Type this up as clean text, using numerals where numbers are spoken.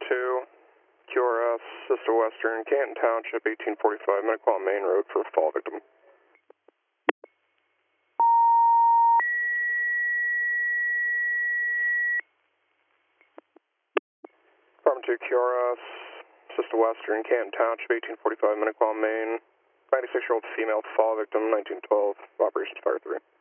2, QRS, Sister Western, Canton Township, 1845, Medical on Main Road for fall victim. Department 2, QRS, Sister Western, Canton Township, 1845, Medical on Main, 96-year-old female fall victim, 1912, operations fire 3.